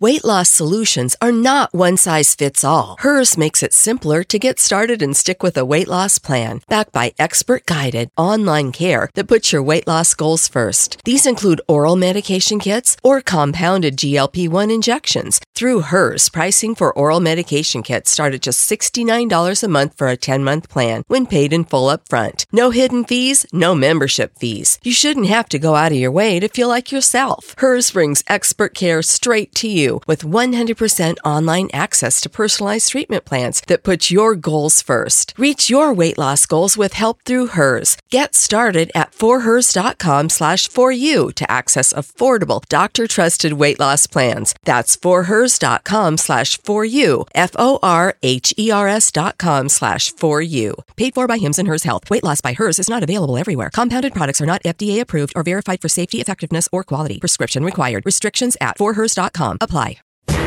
Weight loss solutions are not one size fits all. Hers makes it simpler to get started and stick with a weight loss plan, backed by expert-guided online care that puts your weight loss goals first. These include oral medication kits or compounded GLP-1 injections. Through Hers, pricing for oral medication kits start at just $69 a month for a 10-month plan when paid in full up front. No hidden fees, no membership fees. You shouldn't have to go out of your way to feel like yourself. Hers brings expert care straight to you with 100% online access to personalized treatment plans that put your goals first. Reach your weight loss goals with help through Hers. Get started at forhers.com/4u to access affordable, doctor-trusted weight loss plans. That's forhers.com/4u, forhers.com/4u. Paid for by Hims and Hers Health. Weight loss by Hers is not available everywhere. Compounded products are not FDA approved or verified for safety, effectiveness, or quality. Prescription required. Restrictions at forhers.com apply.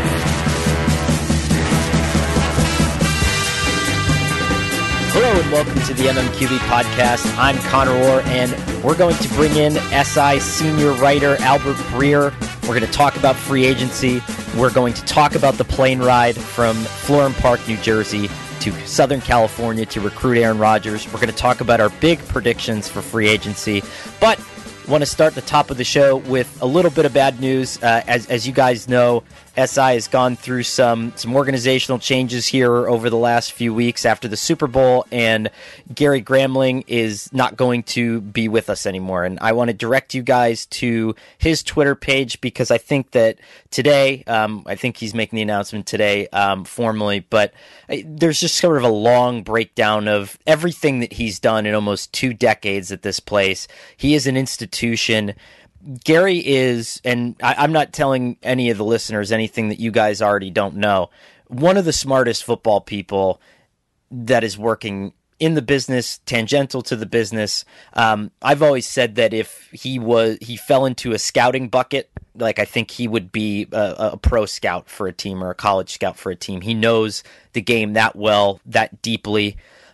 Hello and welcome to the MMQB podcast. I'm Connor Orr, and we're going to bring in SI senior writer Albert Breer. We're going to talk about free agency. We're going to talk about the plane ride from Florham Park, New Jersey to Southern California to recruit Aaron Rodgers. We're going to talk about our big predictions for free agency. But I want to start the top of the show with a little bit of bad news. As you guys know, SI has gone through some organizational changes here over the last few weeks after the Super Bowl, and Gary Gramling is not going to be with us anymore. And I want to direct you guys to his Twitter page because I think that today, I think he's making the announcement today formally, but there's just sort of a long breakdown of everything that he's done in almost 2 decades at this place. He is an institution. Gary is, and I'm not telling any of the listeners anything that you guys already don't know, one of the smartest football people that is working in the business, tangential to the business. I've always said that if he fell into a scouting bucket, like I think he would be a pro scout for a team or a college scout for a team. He knows the game that well, that deeply.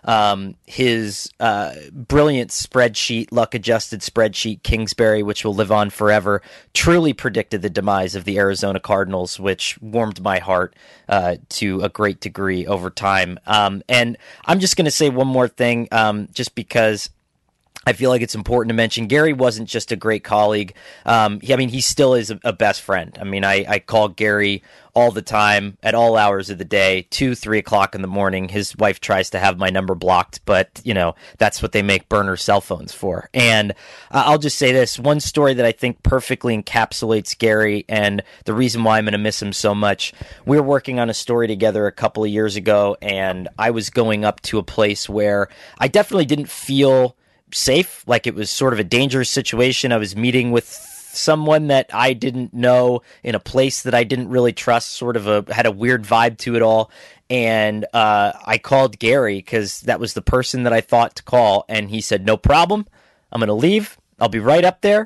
His brilliant spreadsheet, luck-adjusted spreadsheet, Kingsbury, which will live on forever, truly predicted the demise of the Arizona Cardinals, which warmed my heart to a great degree over time. And I'm just going to say one more thing, just because I feel like it's important to mention. Gary wasn't just a great colleague. He still is a best friend. I mean, I call Gary all the time at all hours of the day, 2, 3 o'clock in the morning. His wife tries to have my number blocked, but that's what they make burner cell phones for. And I'll just say this one story that I think perfectly encapsulates Gary and the reason why I'm going to miss him so much. We were working on a story together a couple of years ago, and I was going up to a place where I definitely didn't feel safe, like it was sort of a dangerous situation. I was meeting with someone that I didn't know in a place that I didn't really trust, had a weird vibe to it all. And I called Gary because that was the person that I thought to call. And he said, "No problem. I'm going to leave. I'll be right up there."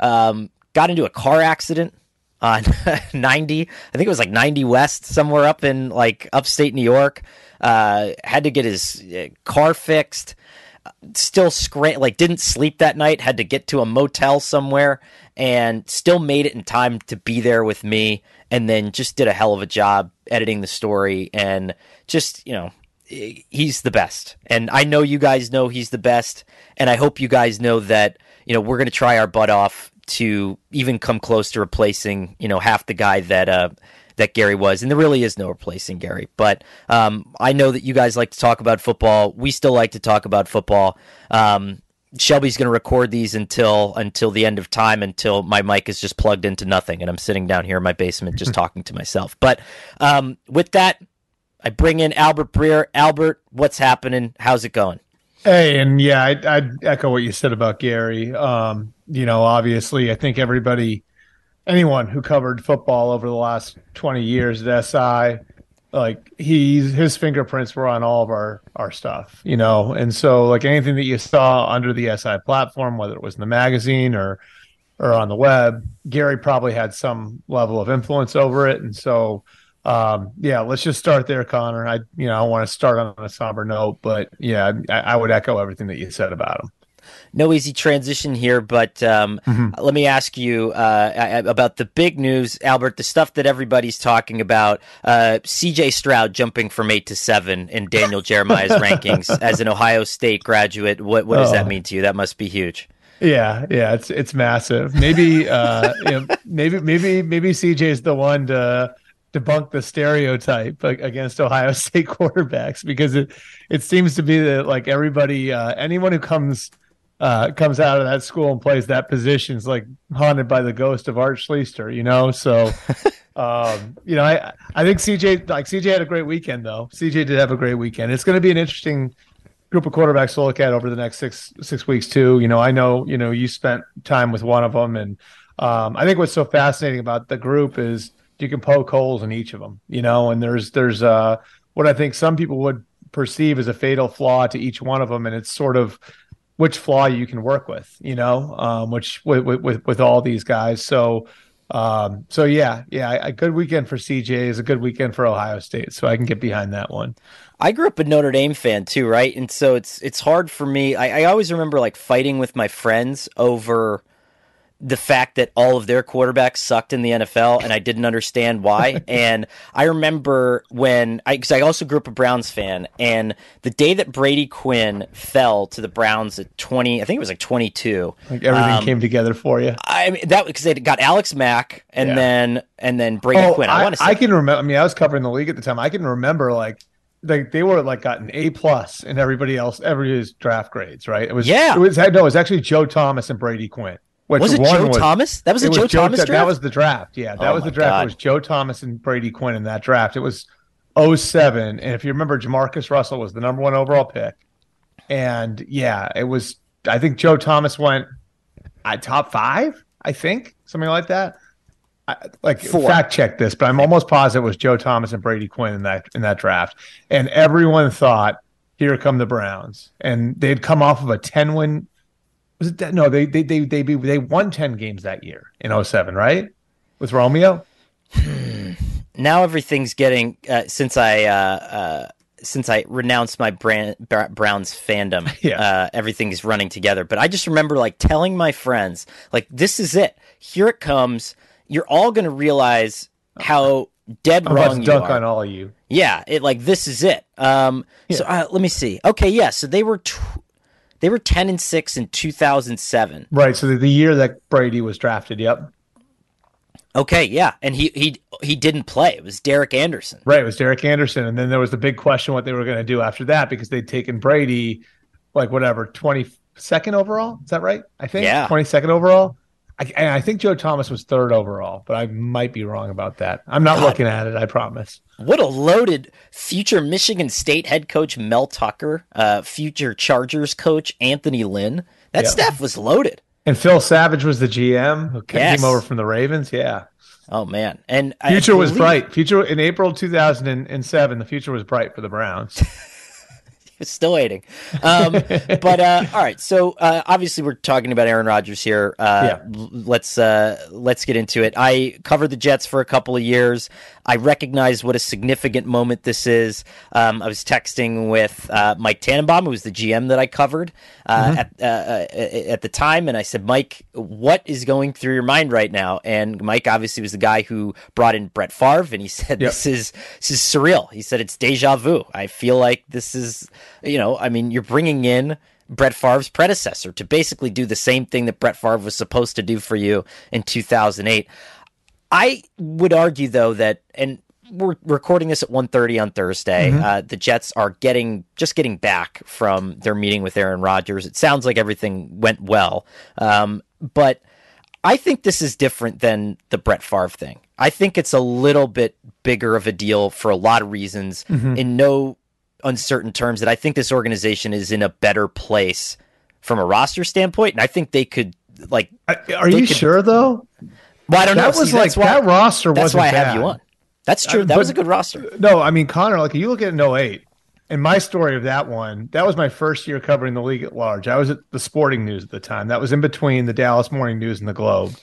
Got into a car accident on 90. I think it was like 90 West, somewhere up in like upstate New York. Had to get his car fixed. Still didn't sleep that night, had to get to a motel somewhere, and still made it in time to be there with me, and then just did a hell of a job editing the story, and just, he's the best. And I know you guys know he's the best, and I hope you guys know that, we're going to try our butt off to even come close to replacing, half the guy that Gary was, and there really is no replacing Gary. But I know that you guys like to talk about football. We still like to talk about football. Shelby's going to record these until the end of time, until my mic is just plugged into nothing, and I'm sitting down here in my basement just talking to myself. But with that, I bring in Albert Breer. Albert, what's happening? How's it going? Hey, and yeah, I'd echo what you said about Gary. Obviously, I think anyone who covered football over the last 20 years at SI, like his fingerprints were on all of our stuff, and so like anything that you saw under the SI platform, whether it was in the magazine or on the web, Gary probably had some level of influence over it. And so let's just start there, Connor. I want to start on a somber note, but yeah, I would echo everything that you said about him. No easy transition here, but let me ask you about the big news, Albert, the stuff that everybody's talking about. CJ Stroud jumping from 8 to 7 in Daniel Jeremiah's rankings as an Ohio State graduate. What does that mean to you? That must be huge. Yeah, it's massive. Maybe maybe CJ is the one to debunk the stereotype against Ohio State quarterbacks, because it seems to be that like everybody, anyone who comes out of that school and plays that position is like haunted by the ghost of Art Schlichter, So, I think CJ had a great weekend though. CJ did have a great weekend. It's going to be an interesting group of quarterbacks to look at over the next six weeks too. I know, you spent time with one of them, and I think what's so fascinating about the group is you can poke holes in each of them, and there's what I think some people would perceive as a fatal flaw to each one of them. And it's sort of which flaw you can work with, which with all these guys. So yeah, a good weekend for CJ is a good weekend for Ohio State. So I can get behind that one. I grew up a Notre Dame fan too, right? And so it's hard for me. I always remember like fighting with my friends over the fact that all of their quarterbacks sucked in the NFL, and I didn't understand why. And I remember because I also grew up a Browns fan, and the day that Brady Quinn fell to the Browns at 20, I think it was like 22. Like everything came together for you. I mean, that because they got Alex Mack and then Brady Quinn. I want to say, I can remember. I mean, I was covering the league at the time. I can remember like they were like got an A+ in everybody's draft grades, right? It was actually Joe Thomas and Brady Quinn. Was it Joe Thomas? That was the Joe Thomas draft? That was the draft. Yeah, that was the draft. God. It was Joe Thomas and Brady Quinn in that draft. It was 2007. And if you remember, Jamarcus Russell was the number 1 overall pick. And yeah, it was, I think Joe Thomas went top 5, I think, something like that. Fact check this, but I'm almost positive it was Joe Thomas and Brady Quinn in that draft. And everyone thought, here come the Browns. And they'd come off of a 10-win. Was it that? No, they won 10 games that year in 2007, right? With Romeo. Now everything's getting since I renounced my Browns fandom, everything is running together. But I just remember like telling my friends, like, this is it. Here it comes. You're all going to realize how dead wrong you dunk are. On all of you. Yeah, this is it. So let me see. Okay, yeah. So they were 10-6 in 2007. Right. So the year that Brady was drafted. Yep. Okay. Yeah. And he didn't play. It was Derek Anderson. Right. It was Derek Anderson. And then there was the big question what they were going to do after that, because they'd taken Brady, 22nd overall. Is that right? I think. Yeah. 22nd overall. I think Joe Thomas was 3rd overall, but I might be wrong about that. I'm not looking at it, I promise. What a loaded future Michigan State head coach Mel Tucker, future Chargers coach Anthony Lynn. That staff was loaded. And Phil Savage was the GM who came over from the Ravens. Yeah. Oh, man. And future was bright. Future in April 2007, the future was bright for the Browns. Still waiting. But all right. So obviously we're talking about Aaron Rodgers here. Let's get into it. I covered the Jets for a couple of years. I recognize what a significant moment this is. I was texting with Mike Tannenbaum, who was the GM that I covered at the time, and I said, Mike, what is going through your mind right now? And Mike obviously was the guy who brought in Brett Favre, and he said, This is surreal. He said, it's deja vu. I feel like this is, you're bringing in Brett Favre's predecessor to basically do the same thing that Brett Favre was supposed to do for you in 2008. I would argue, though, that, and we're recording this at 1:30 on Thursday, the Jets are getting back from their meeting with Aaron Rodgers. It sounds like everything went well. But I think this is different than the Brett Favre thing. I think it's a little bit bigger of a deal for a lot of reasons, in no uncertain terms, that I think this organization is in a better place from a roster standpoint. And I think they could, are you sure, though? Well, I don't know. That was that roster wasn't bad. That's why I have you on. That's true. That was a good roster. No, I mean, Connor, you look at 2008, and my story of that one, that was my first year covering the league at large. I was at the Sporting News at the time. That was in between the Dallas Morning News and the Globe.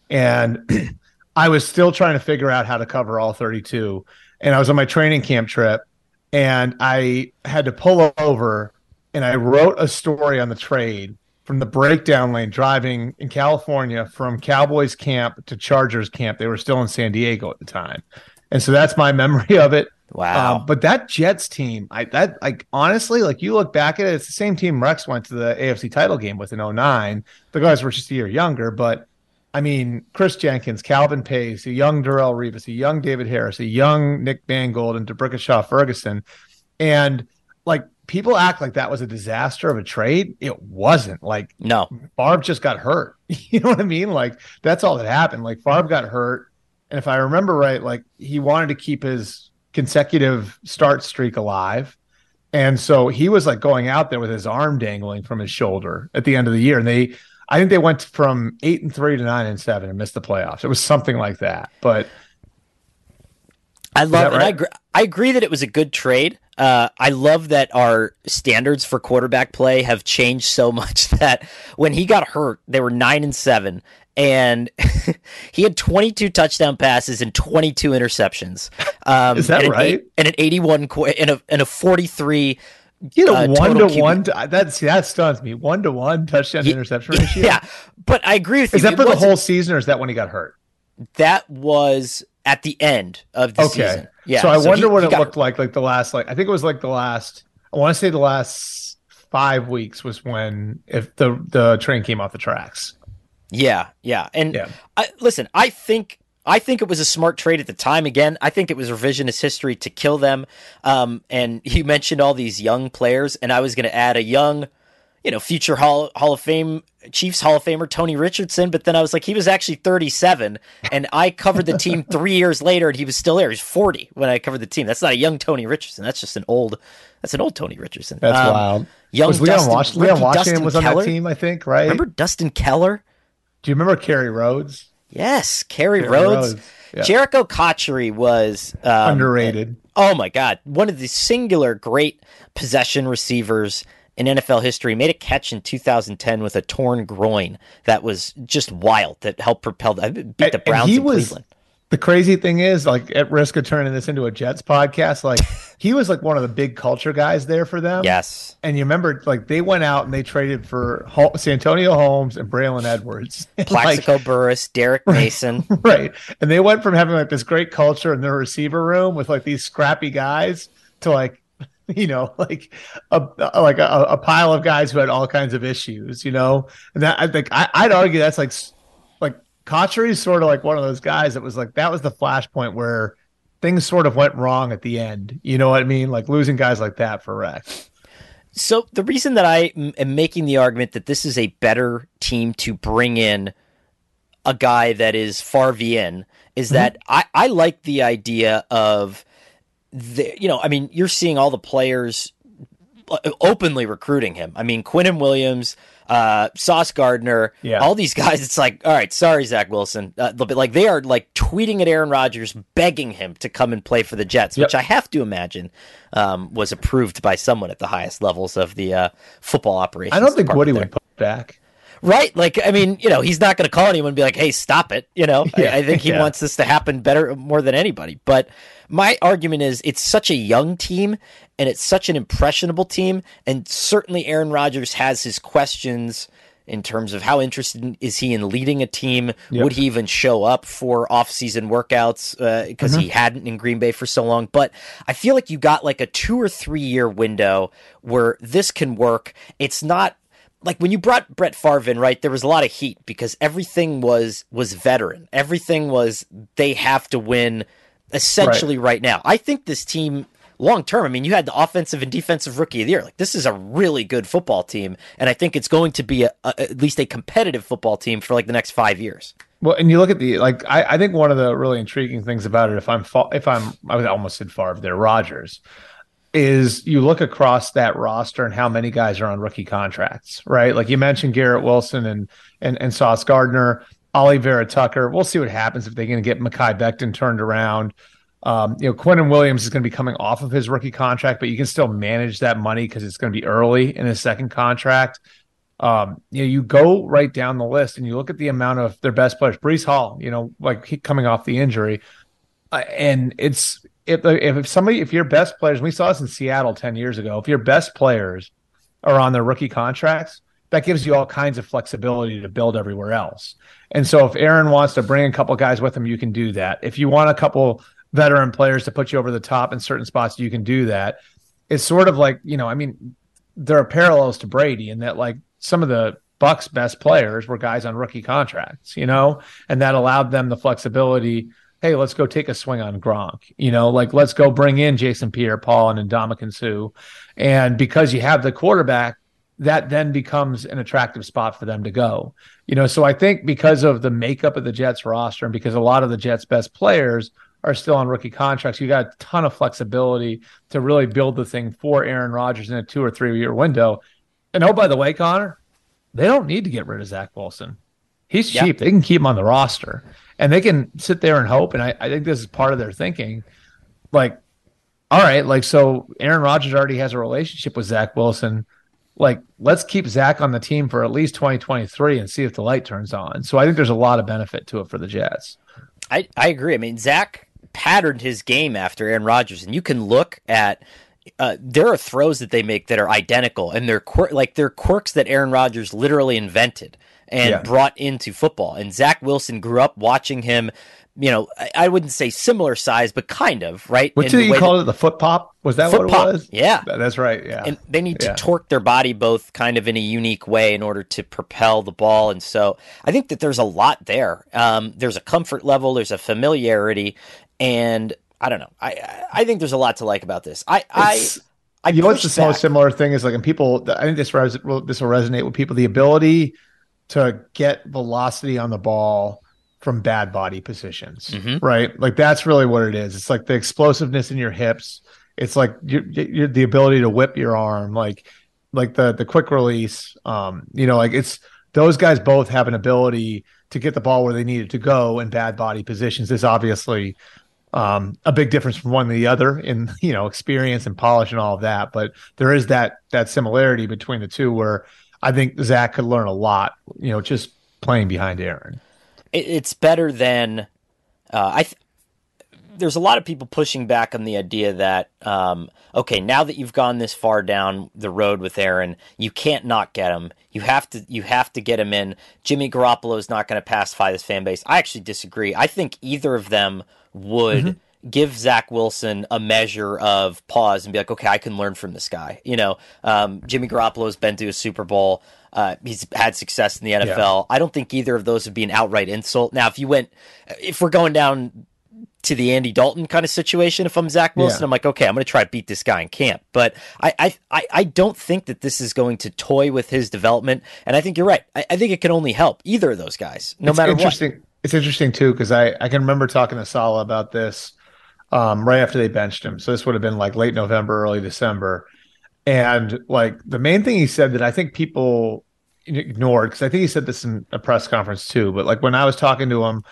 And I was still trying to figure out how to cover all 32. And I was on my training camp trip, and I had to pull over, and I wrote a story on the trade from the breakdown lane driving in California from Cowboys camp to Chargers camp. They were still in San Diego at the time. And so that's my memory of it. Wow. But that Jets team, honestly, like you look back at it, it's the same team Rex went to the AFC title game with in 2009. The guys were just a year younger, but I mean, Chris Jenkins, Calvin Pace, a young Darrelle Revis, a young David Harris, a young Nick Mangold, and DeBrickashaw Ferguson. And like people act like that was a disaster of a trade. It wasn't. Like, no, Favre just got hurt. You know what I mean? Like, that's all that happened. Like, Favre got hurt. And if I remember right, like he wanted to keep his consecutive start streak alive. And so he was like going out there with his arm dangling from his shoulder at the end of the year. And I think they went from 8-3 to 9-7 and missed the playoffs. It was something like that. But I love, right? And I agree that it was a good trade. I love that our standards for quarterback play have changed so much that when he got hurt, they were 9-7, and he had 22 touchdown passes and 22 interceptions. Is that right? And an 81 and a 43. You know, 1-to-1. That stuns me. 1-to-1 touchdown to interception ratio. Yeah, but I agree with you. Is that for the whole season, or is that when he got hurt? That was at the end of the season. Yeah. So I wonder what it looked like the last, I think it was like the last, I want to say the last 5 weeks was when if the train came off the tracks. Yeah. And listen, I think it was a smart trade at the time. Again, I think it was revisionist history to kill them. And you mentioned all these young players, and I was going to add a young, future Hall of Fame, Chiefs Hall of Famer Tony Richardson, but then I was like, he was actually 37, and I covered the team 3 years later, and he was still there. He was 40 when I covered the team. That's not a young Tony Richardson. That's just an old Tony Richardson. That's wild. Young was Leon Washington was on that team, I think, right? Remember Dustin Keller? Do you remember Kerry Rhodes? Yes, Kerry Rhodes. Yeah. Jericho Cotchery was underrated. Oh my God, one of the singular great possession receivers in NFL history. Made a catch in 2010 with a torn groin that was just wild. That helped propel. Beat the Browns in Cleveland. The crazy thing is, like, at risk of turning this into a Jets podcast, like he was like one of the big culture guys there for them. Yes. And you remember, like, they went out and they traded for Santonio Holmes and Braylon Edwards. Plaxico Burress, Derek Mason. Right. And they went from having like this great culture in their receiver room with like these scrappy guys to like, like a pile of guys who had all kinds of issues, and that I think I'd argue that's like Cotchery's sort of like one of those guys that was like, that was the flashpoint where things sort of went wrong at the end. You know what I mean? Like losing guys like that for Rex. So the reason that I am making the argument that this is a better team to bring in a guy that is Favre-ian is that I like the idea of you're seeing all the players openly recruiting him. I mean, Quinnen Williams, Sauce Gardner, all these guys. It's like, all right, sorry, Zach Wilson. But like they are like tweeting at Aaron Rodgers, begging him to come and play for the Jets, which I have to imagine was approved by someone at the highest levels of the football operations. I don't think Woody would put back. Right. Like, I mean, he's not going to call anyone and be like, hey, stop it. I think he wants this to happen more than anybody. But my argument is it's such a young team and it's such an impressionable team. And certainly Aaron Rodgers has his questions in terms of how interested is he in leading a team? Yep. Would he even show up for off-season workouts because he hadn't in Green Bay for so long? But I feel like you got like a 2 or 3 year window where this can work. It's not like when you brought Brett Favre in, right, there was a lot of heat because everything was veteran. Everything was they have to win essentially right now. I think this team long term, I mean, you had the offensive and defensive rookie of the year. Like, this is a really good football team, and I think it's going to be at least a competitive football team for like the next 5 years. Well, and you look at I think one of the really intriguing things about it, I almost said Favre there, Rodgers, is you look across that roster and how many guys are on rookie contracts, right? Like you mentioned Garrett Wilson and Sauce Gardner, Ollie Vera Tucker. We'll see what happens if they're going to get Mekhi Becton turned around. Quinnen Williams is going to be coming off of his rookie contract, but you can still manage that money because it's going to be early in his second contract. You go right down the list and you look at the amount of their best players. Breece Hall, coming off the injury, and it's if your best players, we saw this in Seattle 10 years ago. If your best players are on their rookie contracts, that gives you all kinds of flexibility to build everywhere else. And so if Aaron wants to bring a couple guys with him, you can do that. If you want a couple veteran players to put you over the top in certain spots, you can do that. It's sort of like, there are parallels to Brady in that, like, some of the Bucks' best players were guys on rookie contracts, and that allowed them the flexibility. Hey, let's go take a swing on Gronk, let's go bring in Jason Pierre-Paul and Ndamukong Suh. And because you have the quarterback, that then becomes an attractive spot for them to go. So I think because of the makeup of the Jets roster and because a lot of the Jets' best players are still on rookie contracts, you got a ton of flexibility to really build the thing for Aaron Rodgers in a 2 or 3 year window. And oh, by the way, Connor, they don't need to get rid of Zach Wilson. He's cheap. They can keep him on the roster and they can sit there and hope. And I think this is part of their thinking. Like, all right, like, so Aaron Rodgers already has a relationship with Zach Wilson. Like, let's keep Zach on the team for at least 2023 and see if the light turns on. So I think there's a lot of benefit to it for the Jets. I agree. I mean, Zach patterned his game after Aaron Rodgers, and you can look at there are throws that they make that are identical, and they're quirks that Aaron Rodgers literally invented and brought into football. And Zach Wilson grew up watching him. I wouldn't say similar size, but kind of, right? What did you call it? The foot pop? Was that what it was? Yeah. That's right. Yeah. And they need to torque their body both kind of in a unique way in order to propel the ball. And so I think that there's a lot there. There's a comfort level, there's a familiarity, and I don't know. I think there's a lot to like about this. What's the most similar thing is, like, and people, I think this will resonate with people, the ability to get velocity on the ball from bad body positions, right? Like, that's really what it is. It's like the explosiveness in your hips. It's like you're the ability to whip your arm, like the quick release. It's those guys both have an ability to get the ball where they need it to go in bad body positions. There's obviously a big difference from one to the other in, experience and polish and all of that. But there is that similarity between the two where I think Zach could learn a lot, just playing behind Aaron. It's better than there's a lot of people pushing back on the idea that, okay, now that you've gone this far down the road with Aaron, you can't not get him. You have to get him in. Jimmy Garoppolo is not going to pacify this fan base. I actually disagree. I think either of them would give Zach Wilson a measure of pause and be like, okay, I can learn from this guy. Jimmy Garoppolo's been to a Super Bowl. He's had success in the NFL. Yeah. I don't think either of those would be an outright insult. Now, if we're going down to the Andy Dalton kind of situation, if I'm Zach Wilson, I'm like, okay, I'm going to try to beat this guy in camp. But I don't think that this is going to toy with his development. And I think you're right. I think it can only help either of those guys, no matter what. It's interesting, too, because I can remember talking to Saleh about this right after they benched him. So this would have been like late November, early December. And like the main thing he said that I think people ignored, because I think he said this in a press conference too, but like when I was talking to him,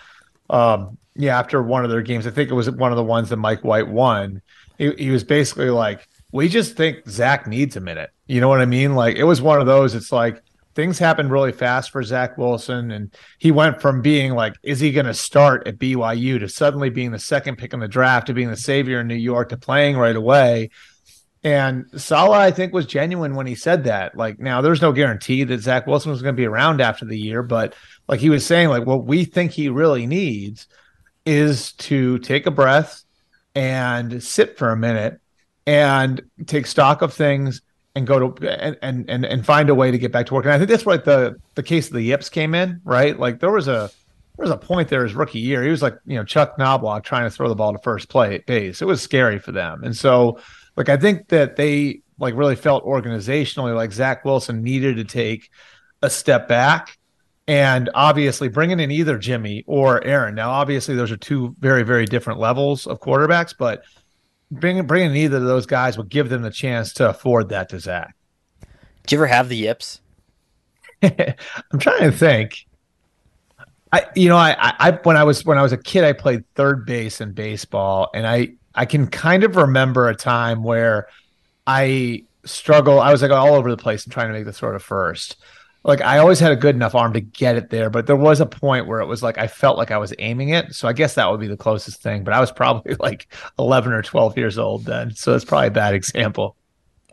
after one of their games, I think it was one of the ones that Mike White won, he was basically like, we just think Zach needs a minute. You know what I mean? Like, it was one of those, it's like things happened really fast for Zach Wilson, and he went from being like, is he going to start at BYU, to suddenly being the second pick in the draft, to being the savior in New York, to playing right away. And Saleh, I think, was genuine when he said that. Like, now there's no guarantee that Zach Wilson was going to be around after the year, but like he was saying, like, what we think he really needs is to take a breath and sit for a minute and take stock of things and go to and find a way to get back to work. And I think that's where the case of the yips came in, right? Like there was a point there his rookie year. He was like, Chuck Knobloch trying to throw the ball to first base. It was scary for them. And so, like, I think that they like really felt organizationally like Zach Wilson needed to take a step back, and obviously bringing in either Jimmy or Aaron. Now, obviously, those are two very, very different levels of quarterbacks, but bringing in either of those guys would give them the chance to afford that to Zach. Did you ever have the yips? I'm trying to think. I when I was a kid, I played third base in baseball, and I can kind of remember a time where I struggled. I was like all over the place and trying to make the throw to first. Like, I always had a good enough arm to get it there, but there was a point where it was like I felt like I was aiming it. So I guess that would be the closest thing. But I was probably like 11 or 12 years old then, so it's probably a bad example.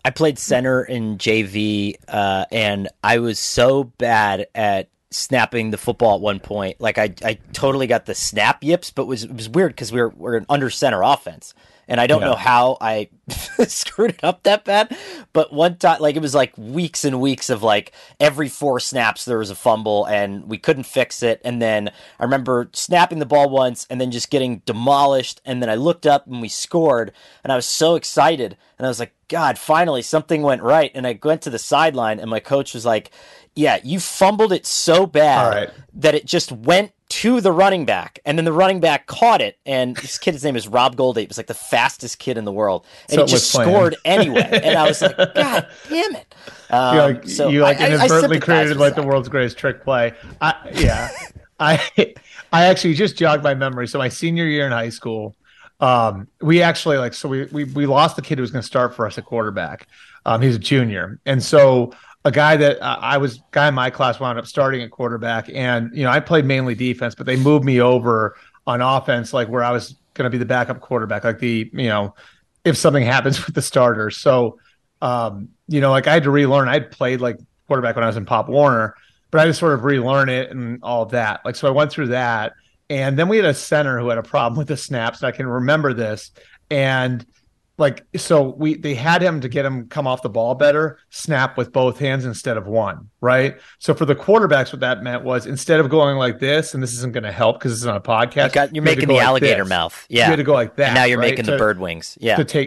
I played center in JV, and I was so bad at snapping the football at one point. Like I totally got the snap yips, but it was weird because we're an under center offense. And I don't know how I screwed it up that bad, but one time, like it was like weeks and weeks of like every 4 snaps there was a fumble and we couldn't fix it. And then I remember snapping the ball once and then just getting demolished. And then I looked up and we scored and I was so excited. And I was like, God, finally something went right. And I went to the sideline and my coach was like, yeah, you fumbled it so bad that it just went to the running back, and then the running back caught it, and this kid's name is Rob Goldie. He was like the fastest kid in the world, and so he just scored anyway. And I was like, God damn it! You inadvertently created like the world's greatest trick play. I actually just jogged my memory. So my senior year in high school, we actually we lost the kid who was going to start for us at quarterback. He's a junior, and so a guy that guy in my class wound up starting at quarterback, and I played mainly defense, but they moved me over on offense, like where I was going to be the backup quarterback, like if something happens with the starters. So like I had to relearn. I'd played like quarterback when I was in Pop Warner, but I had to sort of relearn it and all of that. Like so, I went through that, and then we had a center who had a problem with the snaps. And I can remember this, and they had him to get him come off the ball better, snap with both hands instead of one, right? So for the quarterbacks, what that meant was instead of going like this, and this isn't going to help because it's on a podcast. You're making the alligator mouth. Yeah. You had to go like that. And now you're making the bird wings. Yeah. To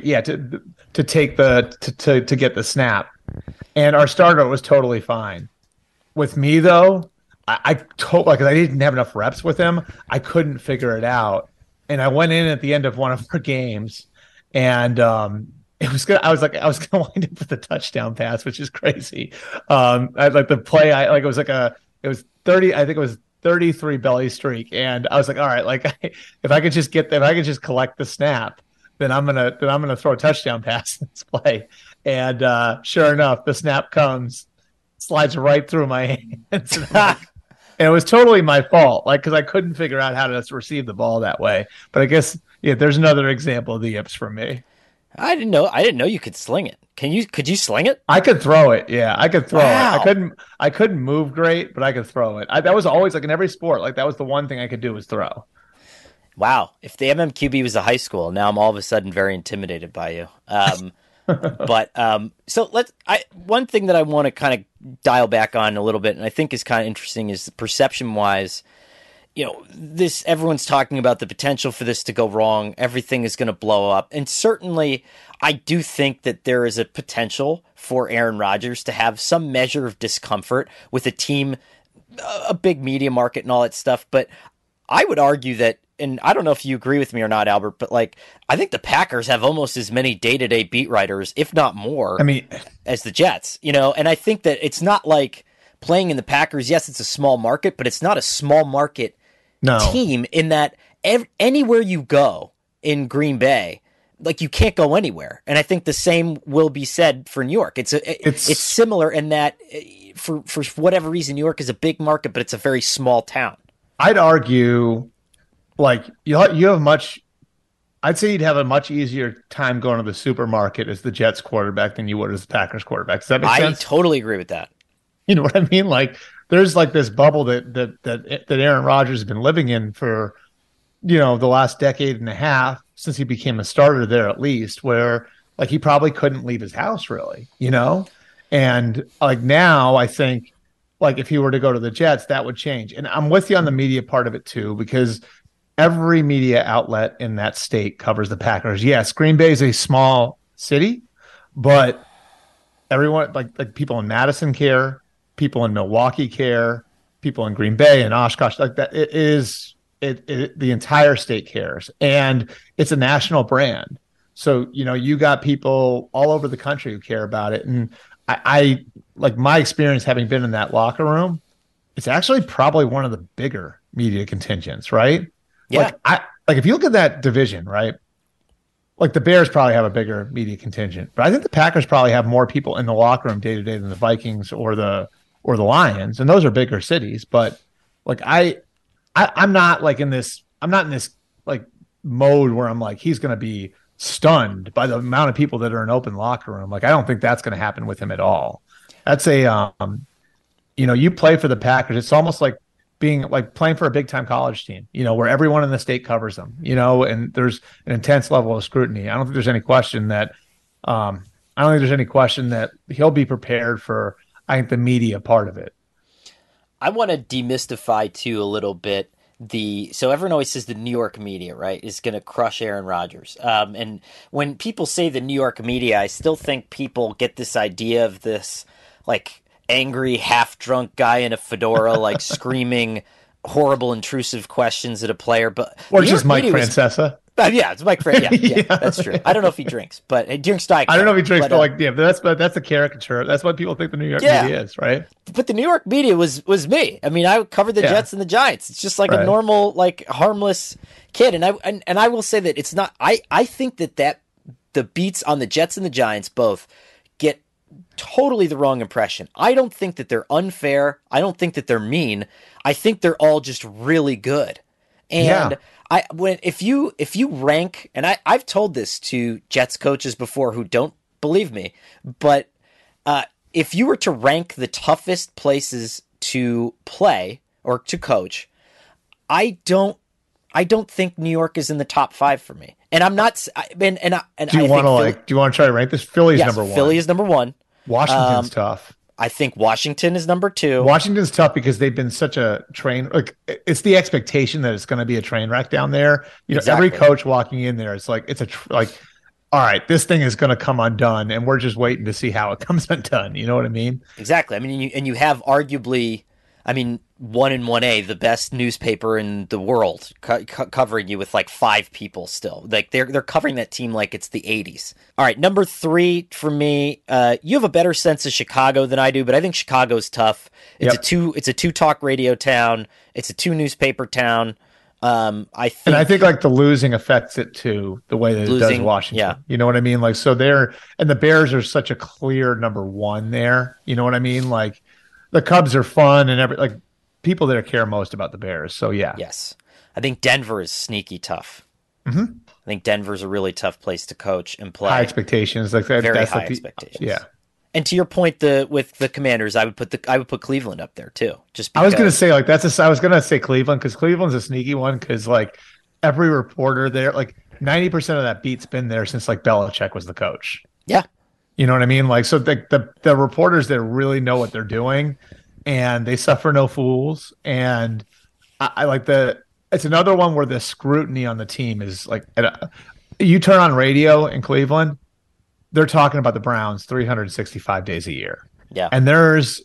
get the snap. And our starter was totally fine. With me though, I didn't have enough reps with him. I couldn't figure it out. And I went in at the end of one of our games, and it was good. I was going to wind up with a touchdown pass, which is crazy. I like the play. It was 30. I think it was 33 belly streak, and I was like, all right, like if I could just collect the snap, then I'm gonna throw a touchdown pass in this play. And sure enough, the snap comes, slides right through my hands. And it was totally my fault, because I couldn't figure out how to receive the ball that way. But I guess there's another example of the yips from me. I didn't know you could sling it. Could you sling it? I could throw it. Yeah, I could throw it. I couldn't move great, but I could throw it. That was always in every sport. That was the one thing I could do was throw. Wow. If the MMQB was a high school, now I'm all of a sudden very intimidated by you. But one thing that I want to kind of dial back on a little bit, and I think is kind of interesting, is perception wise, everyone's talking about the potential for this to go wrong. Everything is going to blow up. And certainly I do think that there is a potential for Aaron Rodgers to have some measure of discomfort with a team, a big media market and all that stuff. But I would argue that, and I don't know if you agree with me or not, Albert, but I think the Packers have almost as many day-to-day beat writers, if not more, as the Jets, and I think that it's not like playing in the Packers. Yes, it's a small market, but it's not a small market team in that anywhere you go in Green Bay, you can't go anywhere. And I think the same will be said for New York. It's similar in that for whatever reason, New York is a big market, but it's a very small town. I'd argue I'd say you'd have a much easier time going to the supermarket as the Jets quarterback than you would as the Packers quarterback. Does that make sense? I totally agree with that. You know what I mean? There's this bubble that Aaron Rodgers has been living in for, the last decade and a half since he became a starter there, at least, where he probably couldn't leave his house really, and now I think if he were to go to the Jets, that would change. And I'm with you on the media part of it too, because every media outlet in that state covers the Packers. Yes, Green Bay is a small city, but everyone, people in Madison care, people in Milwaukee care, people in Green Bay and Oshkosh, the entire state cares, and it's a national brand. So you got people all over the country who care about it, and I my experience having been in that locker room, it's actually probably one of the bigger media contingents, right? Yeah. If you look at that division, right? The Bears probably have a bigger media contingent, but I think the Packers probably have more people in the locker room day to day than the Vikings or the Lions, and those are bigger cities. But I'm not in this mode where I'm he's going to be stunned by the amount of people that are in open locker room. Like, I don't think that's going to happen with him at all. That's a, you play for the Packers. It's almost like being like playing for a big time college team, where everyone in the state covers them, and there's an intense level of scrutiny. I don't think there's any question that, he'll be prepared for, I think, the media part of it. I want to demystify too a little bit. So everyone always says the New York media, right, is going to crush Aaron Rodgers. And when people say the New York media, I still think people get this idea of this like angry, half-drunk guy in a fedora, like screaming horrible, intrusive questions at a player. Or just Mike Francesa. Yeah, it's Mike Francesa. Yeah, that's true. I don't know if he drinks, but he drinks Diet Coke. I don't know if he drinks, but that's a caricature. That's what people think the New York media is, right? But the New York media was me. I mean, I covered the Jets and the Giants. It's just like a normal, like harmless kid. And I will say that it's not. I think that the beats on the Jets and the Giants both get totally the wrong impression. I don't think that they're unfair. I don't think that they're mean. I think they're all just really good. And if you rank, and I've told this to Jets coaches before who don't believe me, but if you were to rank the toughest places to play or to coach, I don't think New York is in the top 5 for me. And I'm not. Do you want to try to rank this? Philly's number 1. Philly is number 1. Washington's tough. I think Washington is number 2. Washington's tough because they've been such a train. Like, it's the expectation that it's going to be a train wreck down there. Exactly. Every coach walking in there, it's like all right, this thing is going to come undone, and we're just waiting to see how it comes undone. You know what I mean? Exactly. I mean, you have arguably, 1 and 1A, the best newspaper in the world, covering you with like 5 people still. Like they're covering that team like it's the 80s. All right, number 3 for me. You have a better sense of Chicago than I do, but I think Chicago's tough. It's a 2 talk radio town. It's a 2 newspaper town. I think like the losing affects it too, the way that it does Washington. Yeah. You know what I mean? Like, so and the Bears are such a clear number 1 there. You know what I mean? Like, the Cubs are fun and people that care most about the Bears. So yeah. Yes. I think Denver is sneaky tough. Mm-hmm. I think Denver's a really tough place to coach and play. High expectations. Like that. Very high expectations. Yeah. And to your point, with the Commanders, I would put Cleveland up there too. Just because. I was going to say I was going to say Cleveland because Cleveland's a sneaky one because like every reporter there, like 90% of that beat's been there since like Belichick was the coach. Yeah. You know what I mean? Like, so the reporters there really know what they're doing and they suffer no fools. And I like it's another one where the scrutiny on the team is like, you turn on radio in Cleveland, they're talking about the Browns 365 days a year. Yeah. And there's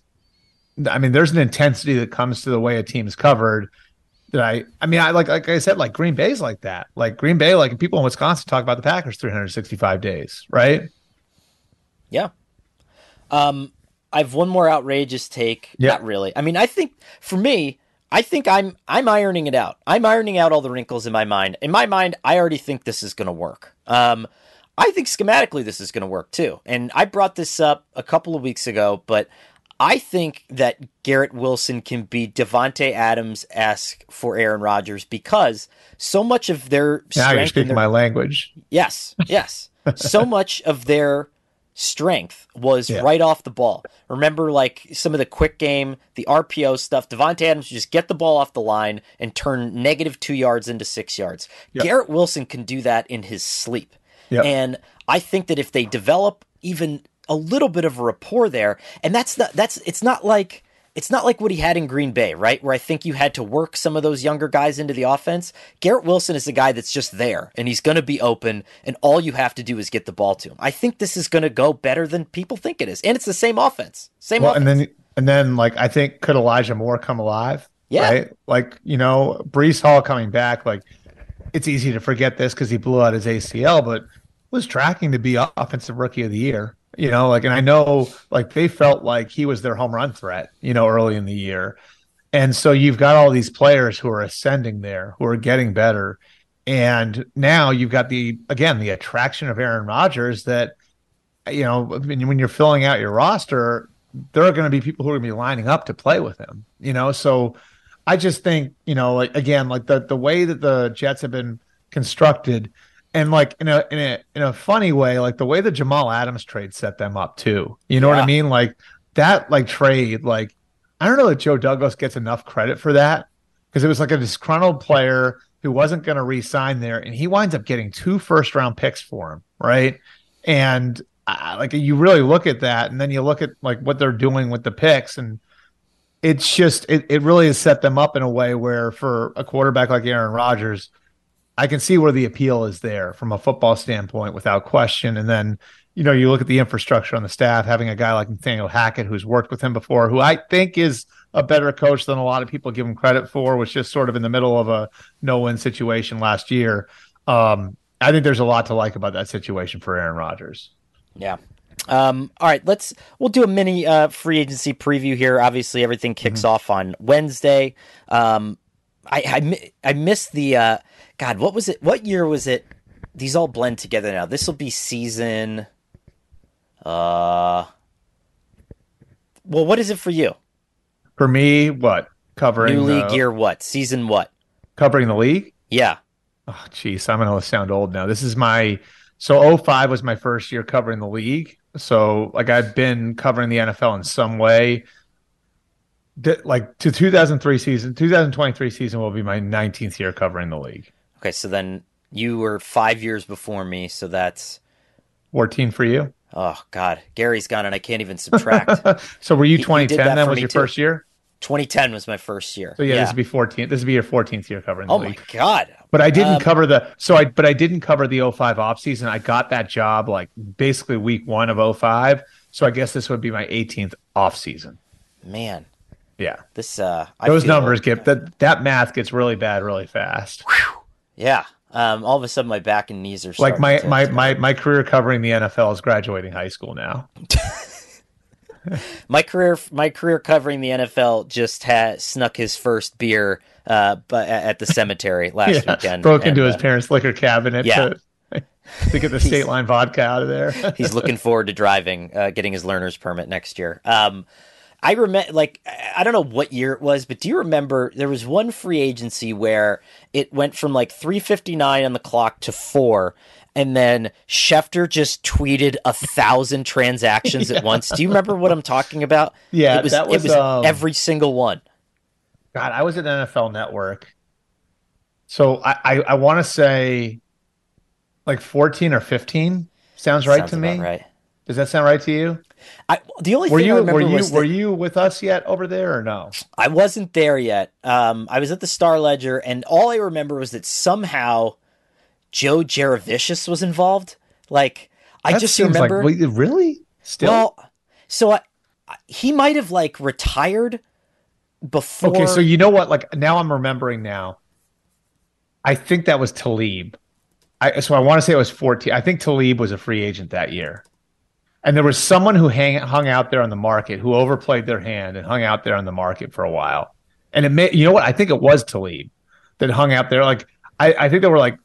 an intensity that comes to the way a team is covered that I like I said, like Green Bay's like that. Like Green Bay, like people in Wisconsin talk about the Packers 365 days, right? Yeah. I have one more outrageous take. Yeah. Not really. I mean, I think for me, I'm ironing it out. I'm ironing out all the wrinkles in my mind. In my mind, I already think this is going to work. I think schematically this is going to work too. And I brought this up a couple of weeks ago, but I think that Garrett Wilson can be Davante Adams-esque for Aaron Rodgers because so much of their strength... Now you're speaking my language. Yes. So much of their strength was right off the ball. Remember, like some of the quick game, the RPO stuff, Davante Adams would just get the ball off the line and turn -2 yards into 6 yards. Yep. Garrett Wilson can do that in his sleep. Yep. And I think that if they develop even a little bit of a rapport there, and it's not like what he had in Green Bay, right? Where I think you had to work some of those younger guys into the offense. Garrett Wilson is the guy that's just there, and he's going to be open, and all you have to do is get the ball to him. I think this is going to go better than people think it is, and it's the same offense. Offense. And then like I think could Elijah Moore come alive? Yeah, right? Like Breece Hall coming back, like. It's easy to forget this because he blew out his ACL, but was tracking to be offensive rookie of the year. And I know like they felt like he was their home run threat, early in the year. And so you've got all these players who are ascending there, who are getting better. And now you've got the attraction of Aaron Rodgers that, when you're filling out your roster, there are going to be people who are going to be lining up to play with him, so I just think, the way that the Jets have been constructed, And like in a funny way, like the way the Jamal Adams trade set them up too. You know what I Yeah. mean? Like that like trade, like I don't know that Joe Douglas gets enough credit for that because it was like a disgruntled player who wasn't going to re-sign there, and he winds up getting 2 first-round picks for him, right? And like you really look at that, and then you look at like what they're doing with the picks, and it's just it really has set them up in a way where for a quarterback like Aaron Rodgers, I can see where the appeal is there from a football standpoint without question. And then, you look at the infrastructure on the staff, having a guy like Nathaniel Hackett, who's worked with him before, who I think is a better coach than a lot of people give him credit for, was just sort of in the middle of a no-win situation last year. I think there's a lot to like about that situation for Aaron Rodgers. Yeah. All right, we'll do a mini free agency preview here. Obviously, everything kicks off on Wednesday. I missed the God. What was it? What year was it? These all blend together now. This will be season. Well, what is it for you? For me, what covering New league year? What season? What covering the league? Yeah. Oh, geez, I'm gonna sound old now. This is so 05 was my first year covering the league. So like I've been covering the NFL in some way. Like to 2023 season will be my 19th year covering the league. Okay, so then you were 5 years before me, so that's 14 for you. Oh God, Gary's gone, and I can't even subtract. So were you He 2010? Then was your too. first year. 2010 was my first year. So yeah, this would be 14. This would be your 14th year covering the league. Oh my God. But I didn't cover I didn't cover the 05 off season. I got that job like basically week 1 of 05. So I guess this would be my 18th off season. Man. Yeah. This those numbers that math gets really bad really fast. Yeah. All of a sudden my back and knees are like my career covering the NFL is graduating high school now. My career covering the NFL just snuck his first beer but at the cemetery last weekend. Broke into his parents' liquor cabinet to get the State Line vodka out of there. He's looking forward to driving, getting his learner's permit next year. I remember, I don't know what year it was, but do you remember there was one free agency where it went from 3:59 on the clock to 4, and then Schefter just tweeted 1,000 transactions at once. Do you remember what I'm talking about? Yeah, it was every single one. God, I was at NFL Network, so I want to say 14 or 15 sounds right to me. Right. Does that sound right to you? The only thing I remember was were you with us yet over there or no? I wasn't there yet. I was at the Star Ledger, and all I remember was that somehow Joe Jaravicius was involved. I just remember. Really? Still? Well, so he might have retired before. Okay, so you know what? Now I'm remembering now. I think that was Talib. So I want to say it was 14. I think Talib was a free agent that year. And there was someone who hung out there on the market who overplayed their hand and hung out there on the market for a while. And you know what? I think it was Talib that hung out there. I think there were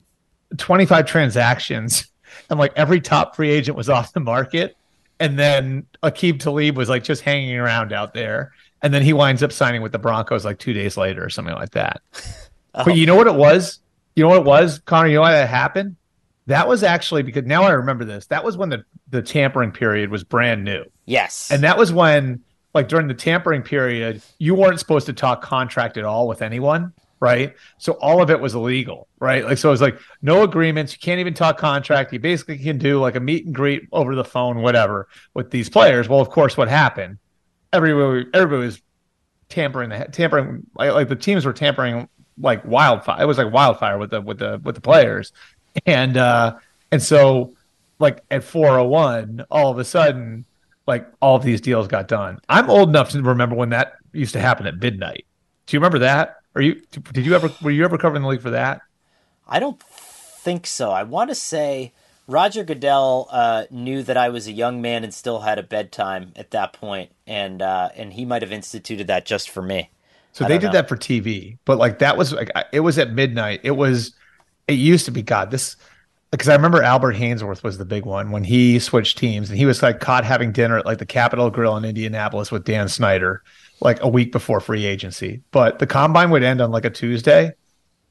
25 transactions, and every top free agent was off the market. And then Aqib Talib was just hanging around out there. And then he winds up signing with the Broncos 2 days later or something like that. Oh. But you know what it was? Connor? You know why that happened? That was actually because now I remember this. That was when the tampering period was brand new. Yes. And that was when, during the tampering period, you weren't supposed to talk contract at all with anyone, right? So all of it was illegal, right? So it was no agreements. You can't even talk contract. You basically can do a meet and greet over the phone, whatever, with these players. Well, of course, what happened? Everybody was tampering. The teams were tampering like wildfire. It was like wildfire with the players. And so at 4:01, all of a sudden, all of these deals got done. I'm old enough to remember when that used to happen at midnight. Do you remember that? Were you ever covering the league for that? I don't think so. I want to say Roger Goodell knew that I was a young man and still had a bedtime at that point, and he might have instituted that just for me. So they did that for TV, but that was it was at midnight. It used to be because I remember Albert Hainsworth was the big one when he switched teams, and he was caught having dinner at the Capitol Grill in Indianapolis with Dan Snyder a week before free agency. But the combine would end on a Tuesday,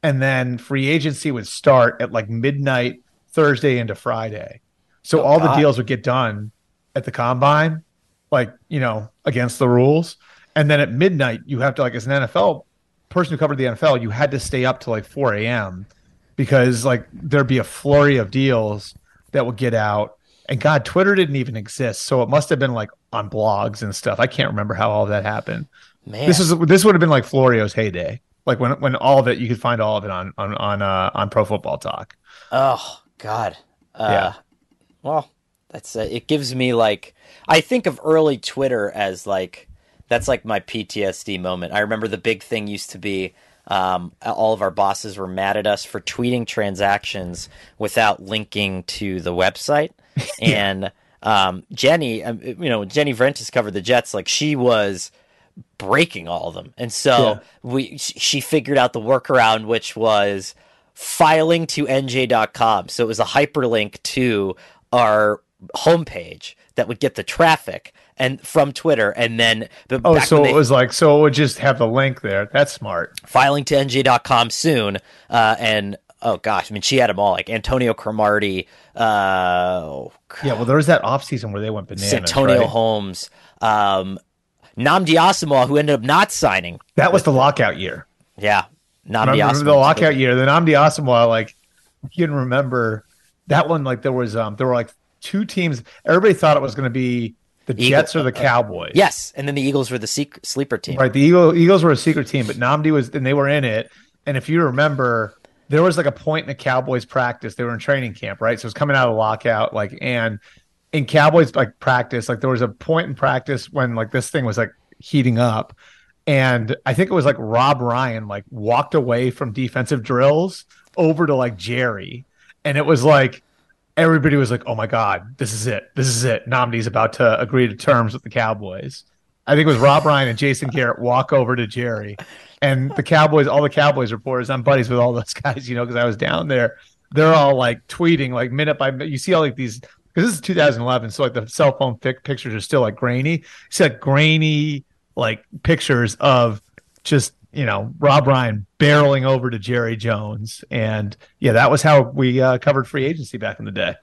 and then free agency would start at like midnight Thursday into Friday. So all the deals would get done at the combine, like, against the rules. And then at midnight, you have to, like, as an NFL person who covered the NFL, you had to stay up till like 4 a.m. because like there'd be a flurry of deals that would get out. And God, Twitter didn't even exist. So it must have been like on blogs and stuff. I can't remember how all of that happened. Man. This would have been like Florio's heyday. Like when all of it, you could find all of it on Pro Football Talk. Oh God. Yeah. Well, that's it gives me like, I think of early Twitter as like, that's like my PTSD moment. I remember the big thing used to be all of our bosses were mad at us for tweeting transactions without linking to the website. And Jenny, Jenny Vrentis covered the Jets, like she was breaking all of them. And so she figured out the workaround, which was filing to NJ.com. So it was a hyperlink to our homepage that would get the traffic and from Twitter, and then it would just have the link there. That's smart. Filing to NJ.com soon, and oh gosh, I mean, she had them all, like Antonio Cromartie. Well, there was that offseason where they went bananas. Antonio right? Holmes, Nnamdi Asomugha, who ended up not signing. That was the lockout year. Yeah, Nnamdi Asomugha. The lockout year. The Nnamdi Asomugha, like, you can remember that one. Like there were like two teams. Everybody thought it was going to be the Jets or the Cowboys. Yes, and then the Eagles were the sleeper team. Right, the Eagles were a secret team, but Nnamdi was, and they were in it. And if you remember, there was like a point in the Cowboys practice. They were in training camp, right? So it was coming out of lockout, like, and in Cowboys like practice, like there was a point in practice when like this thing was like heating up, and I think it was like Rob Ryan like walked away from defensive drills over to like Jerry, and it was like, everybody was like, oh my God, this is it. Nnamdi's about to agree to terms with the Cowboys. I think it was Rob Ryan and Jason Garrett walk over to Jerry. And the Cowboys, all the Cowboys reporters, I'm buddies with all those guys, because I was down there. They're all like tweeting like minute by minute. You see all like these, because this is 2011. So like the cell phone pictures are still like grainy. You see like grainy like pictures of just, Rob Ryan barreling over to Jerry Jones. And yeah, that was how we covered free agency back in the day.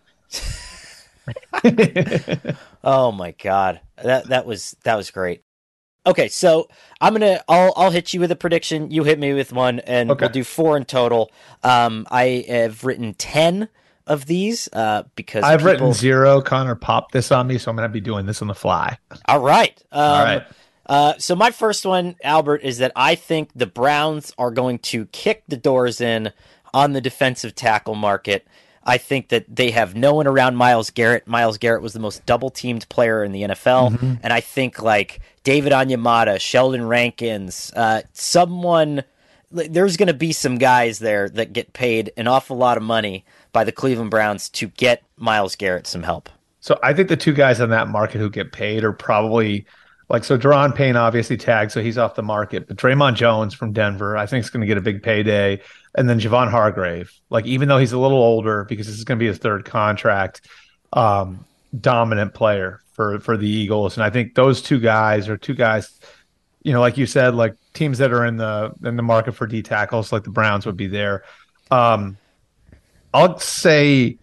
Oh my God. That was great. Okay. So I'll hit you with a prediction. You hit me with one, and we'll do 4 in total. I have written 10 of these because I've written 0. Connor popped this on me, so I'm going to be doing this on the fly. All right. All right. So my first one, Albert, is that I think the Browns are going to kick the doors in on the defensive tackle market. I think that they have no one around Myles Garrett. Myles Garrett was the most double-teamed player in the NFL. Mm-hmm. And I think like David Onyemata, Sheldon Rankins, there's going to be some guys there that get paid an awful lot of money by the Cleveland Browns to get Myles Garrett some help. So I think the two guys on that market who get paid are probably so Daron Payne obviously tagged, so he's off the market. But Draymond Jones from Denver, I think is going to get a big payday. And then Javon Hargrave, like even though he's a little older because this is going to be his third contract, dominant player for the Eagles. And I think those two guys are two guys, like you said, like teams that are in the market for D tackles, like the Browns would be there. I'll say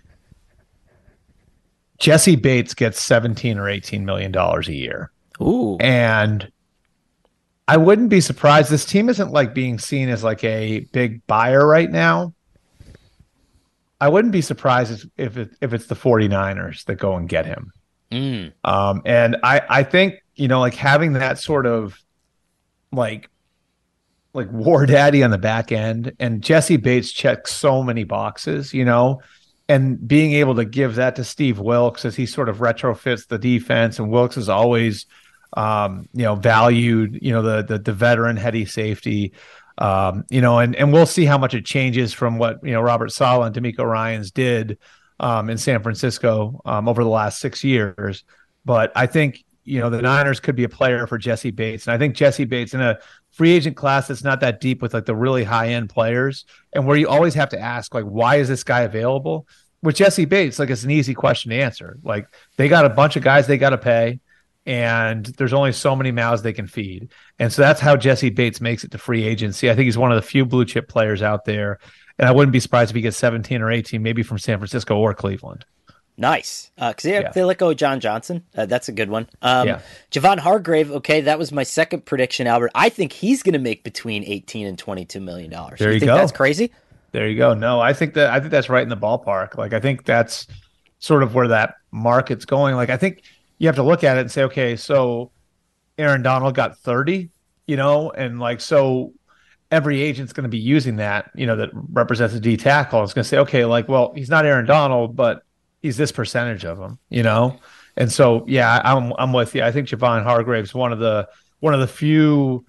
Jesse Bates gets $17 or $18 million a year. Ooh. And I wouldn't be surprised. This team isn't like being seen as like a big buyer right now. I wouldn't be surprised if it's the 49ers that go and get him. Mm. And I think, like having that sort of like war daddy on the back end, and Jesse Bates checks so many boxes, and being able to give that to Steve Wilks as he sort of retrofits the defense, and Wilks is always valued, the veteran heady safety, and we'll see how much it changes from what, Robert Saleh and DeMeco Ryans did in San Francisco over the last 6 years. But I think, the Niners could be a player for Jesse Bates. And I think Jesse Bates in a free agent class that's not that deep with like the really high end players, and where you always have to ask, like, why is this guy available? With Jesse Bates, like, it's an easy question to answer. Like, they got a bunch of guys they got to pay. and there's only so many mouths they can feed. And so that's how Jesse Bates makes it to free agency. I think he's one of the few blue chip players out there. And I wouldn't be surprised if he gets 17 or 18, maybe from San Francisco or Cleveland. Nice. Because they let go of John Johnson. That's a good one. Yeah. Javon Hargrave, okay, that was my second prediction, Albert. I think he's going to make between 18 and $22 million. There you think go. That's crazy? There you go. No, I think that's right in the ballpark. Like, I think that's sort of where that market's going. Like, I think you have to look at it and say, okay, so Aaron Donald got 30, and like, so every agent's going to be using that, that represents a D tackle. It's going to say, okay, like, well, he's not Aaron Donald, but he's this percentage of him, And so, yeah, I'm with you. I think Javon Hargrave's one of the few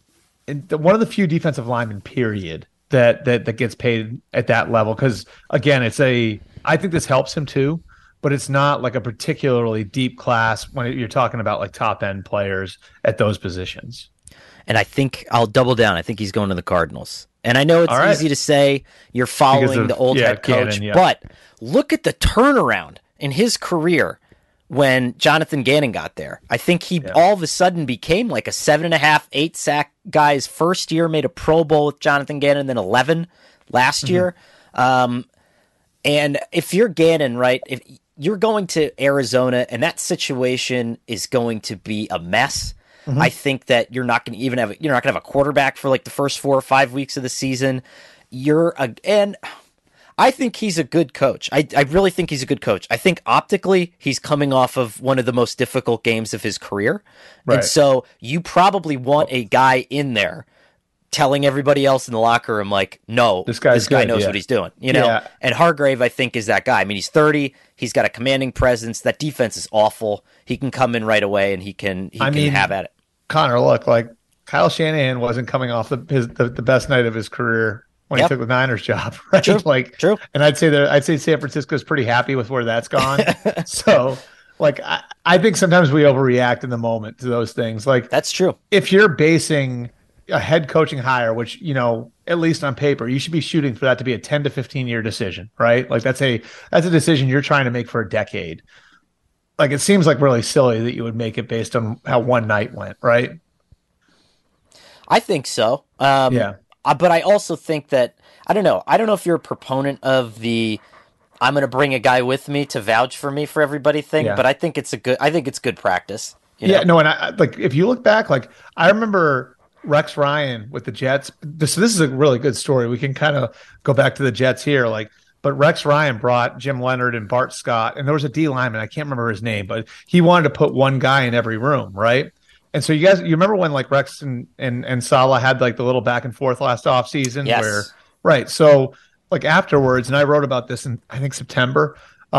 defensive linemen, period, that gets paid at that level. Because again, I think this helps him too, but it's not like a particularly deep class when you're talking about like top end players at those positions. And I think I'll double down. I think he's going to the Cardinals. And I know it's easy to say you're following the old head coach, but look at the turnaround in his career when Jonathan Gannon got there. I think he all of a sudden became like a 7.5, 8 sack guy. His first year, made a Pro Bowl with Jonathan Gannon, then 11 last year. And if you're Gannon, right, if you're going to Arizona and that situation is going to be a mess, I think that you're not going to have a quarterback for like the first 4 or 5 weeks of the season. And I think he's a good coach. I really think he's a good coach. I think optically he's coming off of one of the most difficult games of his career. Right. And so you probably want a guy in there telling everybody else in the locker room, like, no, this guy knows what he's doing. And Hargrave, I think, is that guy. I mean, he's 30. He's got a commanding presence. That defense is awful. He can come in right away and he can have at it. Connor, look, like Kyle Shanahan wasn't coming off the best night of his career when he took the Niners job, right? True. And I'd say San Francisco's pretty happy with where that's gone. So, like, I think sometimes we overreact in the moment to those things. Like, that's true. If you're basing a head coaching hire, which, at least on paper, you should be shooting for that to be a 10 to 15 year decision, right? Like that's a decision you're trying to make for a decade. Like, it seems like really silly that you would make it based on how one night went, right? I think so. But I also think that, I don't know if you're a proponent of the I'm going to bring a guy with me to vouch for me for everybody thing, but I think it's good practice. No, and if you look back, like I remember Rex Ryan with the Jets. This is a really good story. We can kind of go back to the Jets here, but Rex Ryan brought Jim Leonard and Bart Scott, and there was a D lineman. I can't remember his name, but he wanted to put one guy in every room, right? And so you remember when like Rex and Saleh had like the little back and forth last offseason? Yes. Right. So like afterwards, and I wrote about this in I think September,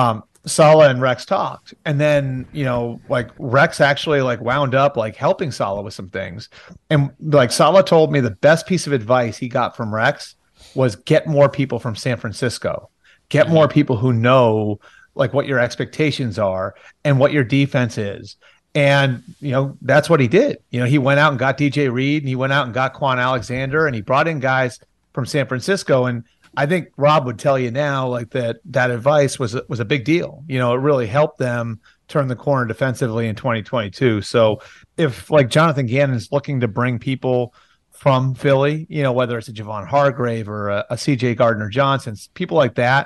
Saleh and Rex talked. And then, like Rex actually like wound up like helping Saleh with some things. And like Saleh told me the best piece of advice he got from Rex was get more people from San Francisco. Get more people who know like what your expectations are and what your defense is. And, that's what he did. He went out and got DJ Reed and he went out and got Quan Alexander and he brought in guys from San Francisco. And I think Rob would tell you now like that advice was a big deal. It really helped them turn the corner defensively in 2022. So if like Jonathan Gannon is looking to bring people from Philly, whether it's a Javon Hargrave or a CJ Gardner-Johnson, people like that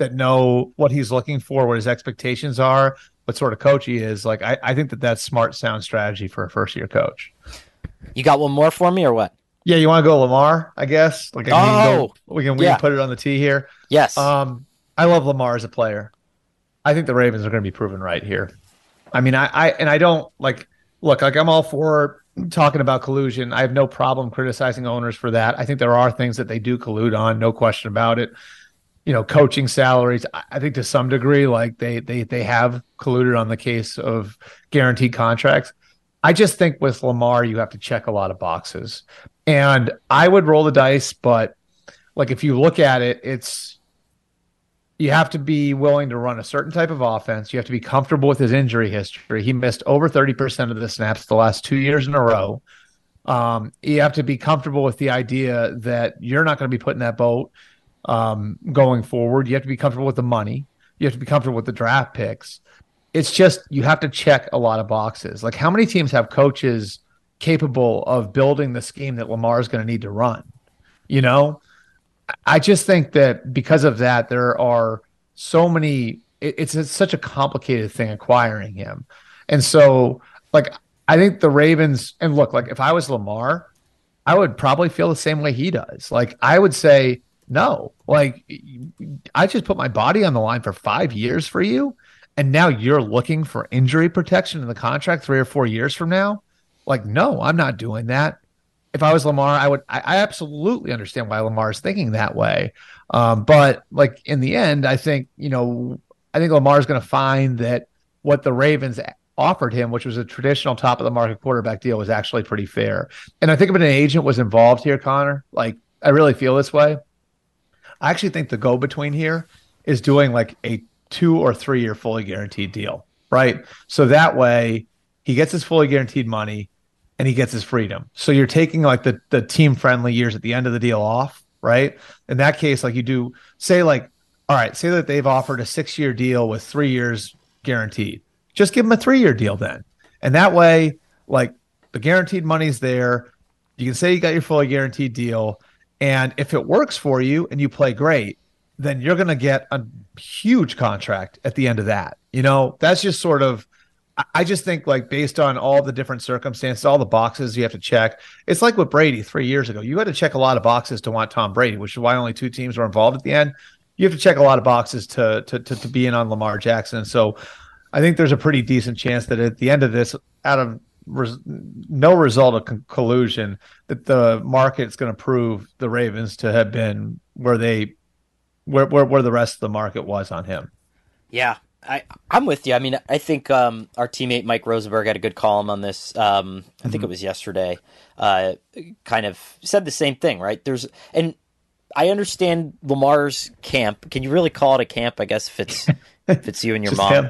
know what he's looking for, what his expectations are, what sort of coach he is. Like, I think that's smart, sound strategy for a first-year coach. You got one more for me or what? Yeah, you want to go Lamar, I guess? Like, we can put it on the tee here. Yes. I love Lamar as a player. I think the Ravens are going to be proven right here. I mean, I don't like look, like I'm all for talking about collusion. I have no problem criticizing owners for that. I think there are things that they do collude on, no question about it. Coaching salaries, I think to some degree, like they have colluded on the case of guaranteed contracts. I just think with Lamar, you have to check a lot of boxes. And I would roll the dice, but like if you look at it, you have to be willing to run a certain type of offense. You have to be comfortable with his injury history. He missed over 30% of the snaps the last 2 years in a row. You have to be comfortable with the idea that you're not going to be put in that boat going forward. You have to be comfortable with the money. You have to be comfortable with the draft picks. It's just you have to check a lot of boxes. Like, how many teams have coaches capable of building the scheme that Lamar is going to need to run? You know, I just think that because of that, there are so many. It's such a complicated thing acquiring him, and so like I think the Ravens. And look, like if I was Lamar, I would probably feel the same way he does. Like I would say no. Like I just put my body on the line for 5 years for you, and now you're looking for injury protection in the contract 3 or 4 years from now. Like no, I'm not doing that. If I was Lamar, I absolutely understand why Lamar is thinking that way. But like in the end, I think Lamar is going to find that what the Ravens offered him, which was a traditional top of the market quarterback deal, was actually pretty fair. And I think if an agent was involved here, Connor, like I really feel this way. I actually think the go between here is doing like a 2 or 3 year fully guaranteed deal, right? So that way he gets his fully guaranteed money and he gets his freedom. So you're taking like the team friendly years at the end of the deal off, right? In that case, like you do say like, all right, say that they've offered a 6-year deal with 3 years guaranteed. Just give them a 3-year deal then. And that way, like the guaranteed money's there. You can say you got your fully guaranteed deal. And if it works for you and you play great, then you're going to get a huge contract at the end of that. You know, that's just sort of, I just think like based on all the different circumstances, all the boxes you have to check. It's like with Brady 3 years ago. You had to check a lot of boxes to want Tom Brady, which is why only 2 teams were involved at the end. You have to check a lot of boxes to be in on Lamar Jackson. And so I think there's a pretty decent chance that at the end of this, out of no result of collusion, that the market's going to prove the Ravens to have been where the rest of the market was on him. Yeah, I'm with you. I mean, I think our teammate Mike Rosenberg had a good column on this. I think it was yesterday. Kind of said the same thing, right? And I understand Lamar's camp. Can you really call it a camp? I guess if it's you and your mom.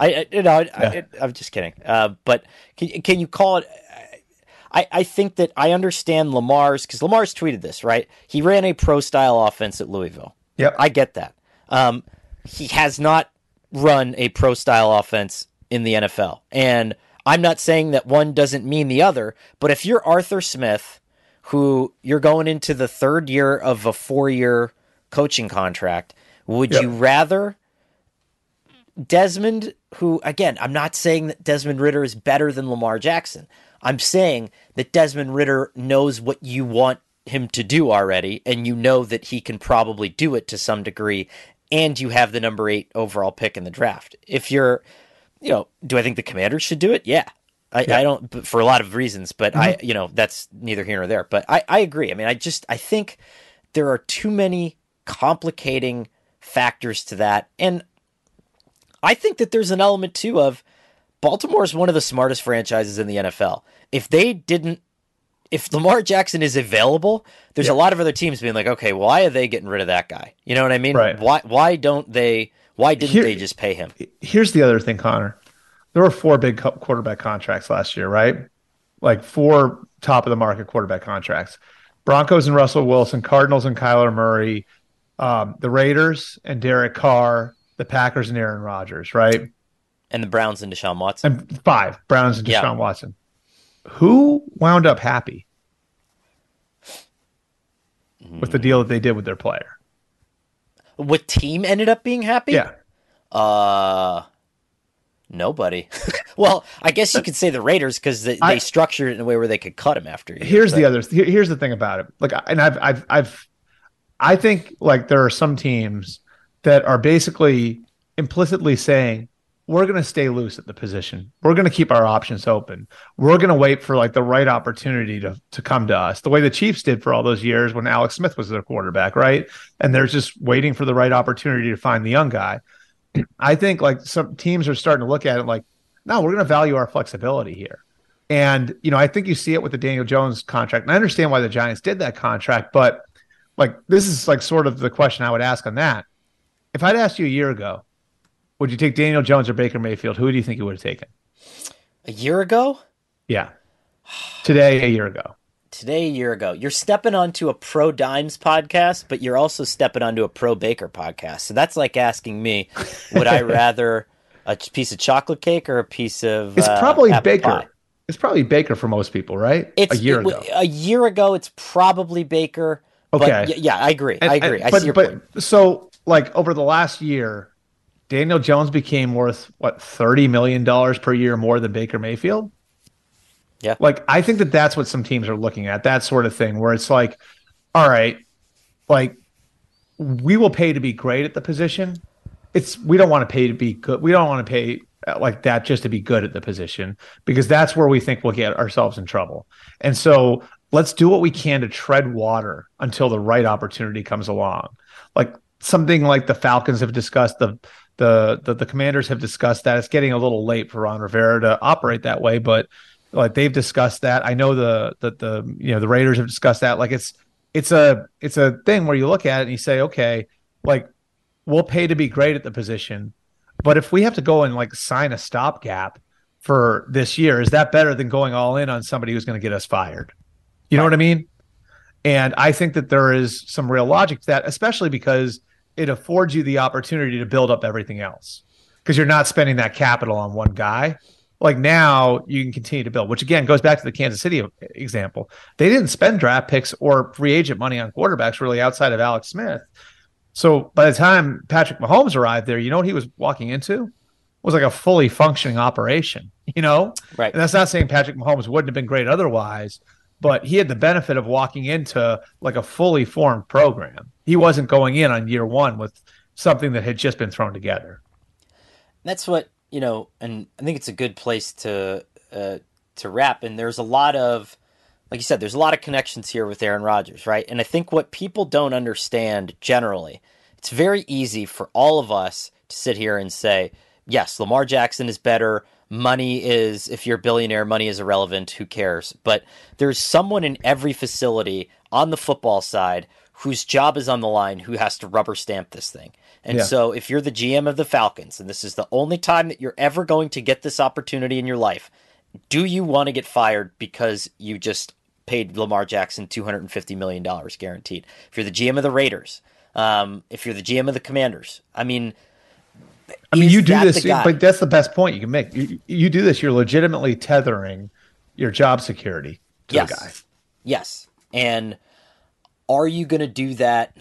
I'm just kidding. But can you call it? I think that I understand Lamar's, because Lamar's tweeted this, right? He ran a pro style offense at Louisville. Yep. I get that. He has not run a pro style offense in the NFL. And I'm not saying that one doesn't mean the other, but if you're Arthur Smith, who you're going into the 3rd year of a 4-year coaching contract, would you rather Desmond, who, again, I'm not saying that Desmond Ridder is better than Lamar Jackson. I'm saying that Desmond Ridder knows what you want him to do already, and you know that he can probably do it to some degree, and you have the number 8 overall pick in the draft. If you're, do I think the Commanders should do it? Yeah. I don't, for a lot of reasons, but that's neither here nor there. But I agree. I mean, I think there are too many complicating factors to that. And I think that there's an element too of Baltimore is one of the smartest franchises in the NFL. If Lamar Jackson is available, there's a lot of other teams being like, okay, why are they getting rid of that guy? You know what I mean? Right. Why didn't they just pay him? Here's the other thing, Connor. There were 4 big quarterback contracts last year, right? Like 4 top of the market quarterback contracts. Broncos and Russell Wilson, Cardinals and Kyler Murray, the Raiders and Derek Carr, the Packers and Aaron Rodgers, right? And the Browns and Deshaun Watson. And 5 Browns and Deshaun Watson. Who wound up happy with the deal that they did with their player? What team ended up being happy? Yeah. Nobody. Well, I guess you could say the Raiders, because they structured it in a way where they could cut him after you. Here's the thing about it. Like, and I think like there are some teams that are basically implicitly saying, we're going to stay loose at the position. We're going to keep our options open. We're going to wait for like the right opportunity to come to us, the way the Chiefs did for all those years when Alex Smith was their quarterback, right? And they're just waiting for the right opportunity to find the young guy. I think like some teams are starting to look at it like, no, we're going to value our flexibility here. And, I think you see it with the Daniel Jones contract. And I understand why the Giants did that contract, but like, this is like sort of the question I would ask on that. If I'd asked you a year ago, would you take Daniel Jones or Baker Mayfield? Who do you think you would have taken? A year ago? Yeah. Today, a year ago. You're stepping onto a Pro Dimes podcast, but you're also stepping onto a Pro Baker podcast. So that's like asking me, would I rather A piece of chocolate cake or a piece of It's probably apple Baker. pie? It's probably Baker for most people, right? A year ago. A year ago, it's probably Baker. But Okay. yeah, I agree. And, I agree. I but see your point. so like over the last year, Daniel Jones became worth what, $30 million per year more than Baker Mayfield? Yeah. Like I think that that's what some teams are looking at, that sort of thing, where it's like, all right, like we will pay to be great at the position. We don't want to pay to be good. We don't want to pay like that just to be good at the position, because that's where we think we'll get ourselves in trouble. And so let's do what we can to tread water until the right opportunity comes along. Like something like the Falcons have discussed, the Commanders have discussed that. It's getting a little late for Ron Rivera to operate that way, but like they've discussed that. I know the Raiders have discussed that. Like it's a thing where you look at it and you say, okay, like we'll pay to be great at the position, but if we have to go and like sign a stopgap for this year, is that better than going all in on somebody who's going to get us fired? You know what I mean? And I think that there is some real logic to that, especially because it affords you the opportunity to build up everything else, because you're not spending that capital on one guy. Like now you can continue to build, which again goes back to the Kansas City example. They didn't spend draft picks or free agent money on quarterbacks really outside of Alex Smith. So by the time Patrick Mahomes arrived there, you know what he was walking into? It was like a fully functioning operation, you know? Right. And that's not saying Patrick Mahomes wouldn't have been great otherwise, but he had the benefit of walking into like a fully formed program. He wasn't going in on year one with something that had just been thrown together. That's what, and I think it's a good place to wrap. And there's a lot of, like you said, there's a lot of connections here with Aaron Rodgers, right? And I think what people don't understand generally, it's very easy for all of us to sit here and say, yes, Lamar Jackson is better. Money is, if you're a billionaire, money is irrelevant. Who cares? But there's someone in every facility on the football side whose job is on the line who has to rubber stamp this thing. And so if you're the GM of the Falcons, and this is the only time that you're ever going to get this opportunity in your life, do you want to get fired because you just paid Lamar Jackson $250 million guaranteed? If you're the GM of the Raiders, if you're the GM of the Commanders, I mean, you do this, but that's the best point you can make. You do this, you're legitimately tethering your job security to the guy. Yes. And are you going to do that?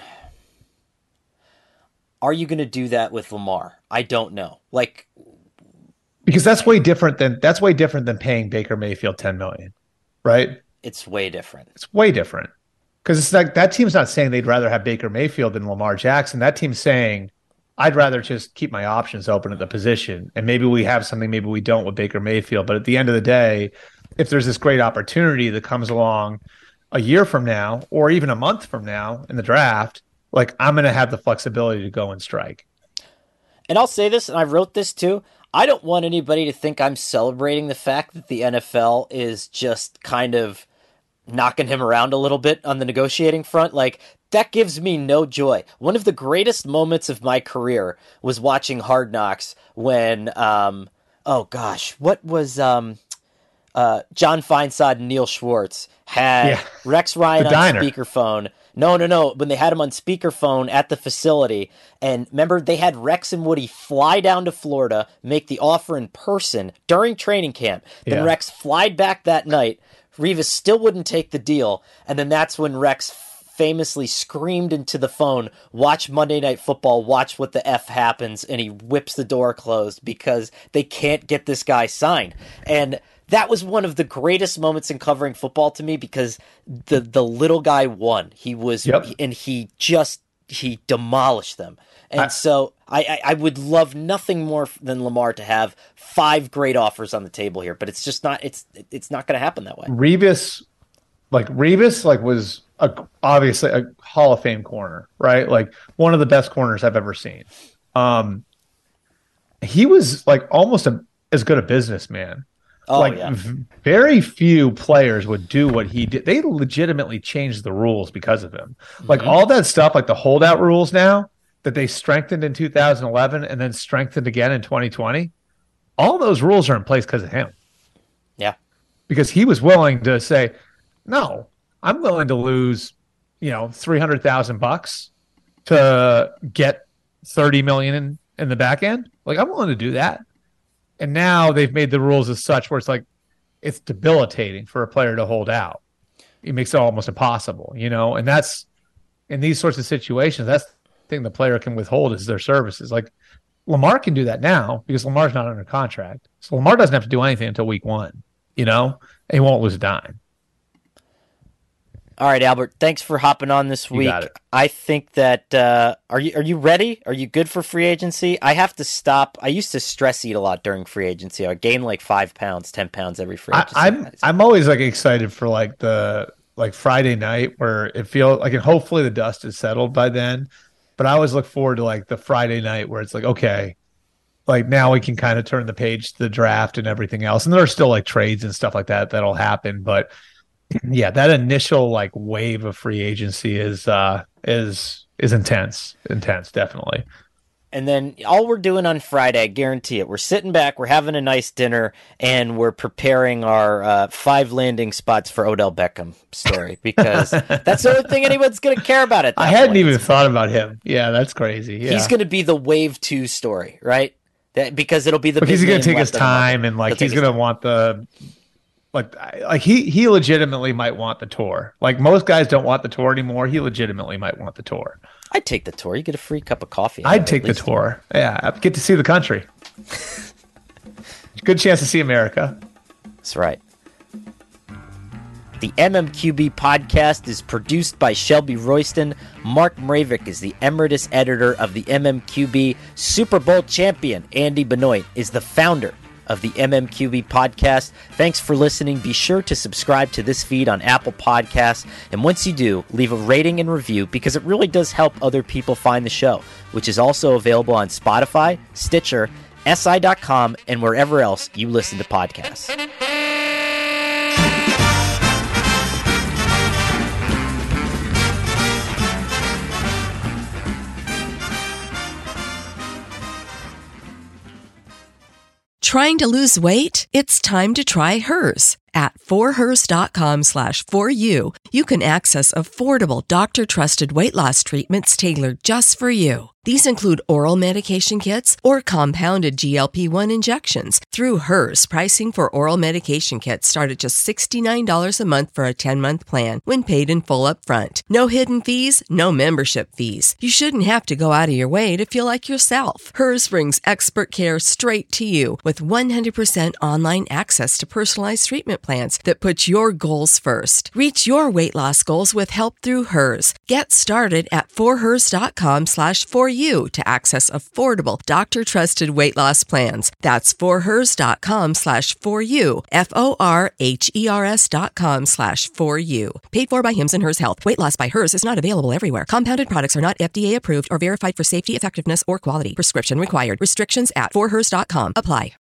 Are you going to do that with Lamar? I don't know. Because that's way different than paying Baker Mayfield $10 million, right? It's way different. It's way different. Because it's like that team's not saying they'd rather have Baker Mayfield than Lamar Jackson. That team's saying, I'd rather just keep my options open at the position. And maybe we have something, maybe we don't with Baker Mayfield. But at the end of the day, if there's this great opportunity that comes along a year from now or even a month from now in the draft, like I'm going to have the flexibility to go and strike. And I'll say this, and I wrote this too. I don't want anybody to think I'm celebrating the fact that the NFL is just kind of knocking him around a little bit on the negotiating front. Like, that gives me no joy. One of the greatest moments of my career was watching Hard Knocks when, what was John Feinsod and Neil Schwartz had Rex Ryan on speakerphone. No. When they had him on speakerphone at the facility, and remember, they had Rex and Woody fly down to Florida, make the offer in person during training camp. Then Rex flied back that night. Revis still wouldn't take the deal, and then that's when Rex famously screamed into the phone, "Watch Monday Night Football, watch what the F happens," and he whips the door closed because they can't get this guy signed. And that was one of the greatest moments in covering football to me, because the little guy won. He was, and he demolished them. And so I would love nothing more than Lamar to have 5 great offers on the table here, but it's just not, it's not going to happen that way. Revis was obviously a Hall of Fame corner, right? Like one of the best corners I've ever seen. He was like almost as good a businessman. Very few players would do what he did. They legitimately changed the rules because of him. Like all that stuff, like the holdout rules now that they strengthened in 2011 and then strengthened again in 2020. All those rules are in place because of him. Yeah. Because he was willing to say, no, I'm willing to lose, $300,000 to get $30 million in the back end. Like I'm willing to do that. And now they've made the rules as such where it's like it's debilitating for a player to hold out. It makes it almost impossible, and that's in these sorts of situations, that's the thing the player can withhold is their services. Like Lamar can do that now because Lamar's not under contract. So Lamar doesn't have to do anything until week 1, and he won't lose a dime. All right, Albert, thanks for hopping on this week. You got it. I think that are you ready? Are you good for free agency? I have to stop. I used to stress eat a lot during free agency. I gained like 5 pounds, 10 pounds every free agency. I'm always like excited for like the Friday night where it feels like, and hopefully the dust is settled by then. But I always look forward to like the Friday night where it's like, okay, like now we can kind of turn the page to the draft and everything else. And there are still like trades and stuff like that that'll happen, but yeah, that initial like wave of free agency is intense, definitely. And then all we're doing on Friday, I guarantee it, we're sitting back, we're having a nice dinner, and we're preparing our 5 landing spots for Odell Beckham story because that's the only thing anyone's going to care about it. I hadn't even thought about him. Yeah, that's crazy. Yeah. He's going to be the wave 2 story, right? Because it'll be the. Because he's going to take his time and like he's going to want the. Like he legitimately might want the tour. Like most guys don't want the tour anymore. He legitimately might want the tour. I'd take the tour. You get a free cup of coffee. I'd take the tour. Yeah, I'd get to see the country. Good chance to see America. That's right. The MMQB podcast is produced by Shelby Royston. Mark Mravik is the emeritus editor of the MMQB. Super Bowl champion Andy Benoit is the founder of the MMQB podcast. Thanks for listening. Be sure to subscribe to this feed on Apple Podcasts. And once you do, leave a rating and review because it really does help other people find the show, which is also available on Spotify, Stitcher, SI.com, and wherever else you listen to podcasts. Trying to lose weight? It's time to try Hers. At forhers.com/4u, you can access affordable, doctor-trusted weight loss treatments tailored just for you. These include oral medication kits or compounded GLP-1 injections. Through Hers, pricing for oral medication kits start at just $69 a month for a 10-month plan when paid in full upfront. No hidden fees, no membership fees. You shouldn't have to go out of your way to feel like yourself. Hers brings expert care straight to you with 100% online access to personalized treatment plans that put your goals first. Reach your weight loss goals with help through Hers. Get started at forhers.com/4u to access affordable, doctor-trusted weight loss plans. That's forhers.com/4u, forhers.com/4u. Paid for by Hims and Hers Health. Weight loss by Hers is not available everywhere. Compounded products are not FDA approved or verified for safety, effectiveness, or quality. Prescription required. Restrictions at forhers.com apply.